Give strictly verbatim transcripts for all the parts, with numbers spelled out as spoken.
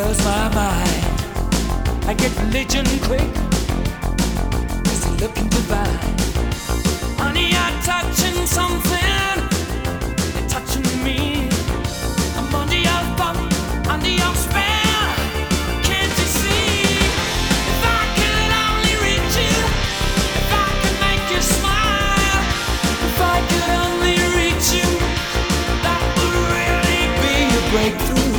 blows my mind. I get religion quick, is he looking divine? Honey, I'm touching something, you're touching me. I'm under your thumb, under your spell. Can't you see? If I could only reach you, if I could make you smile, if I could only reach you, that would really be a breakthrough.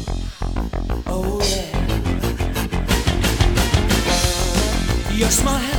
Your smile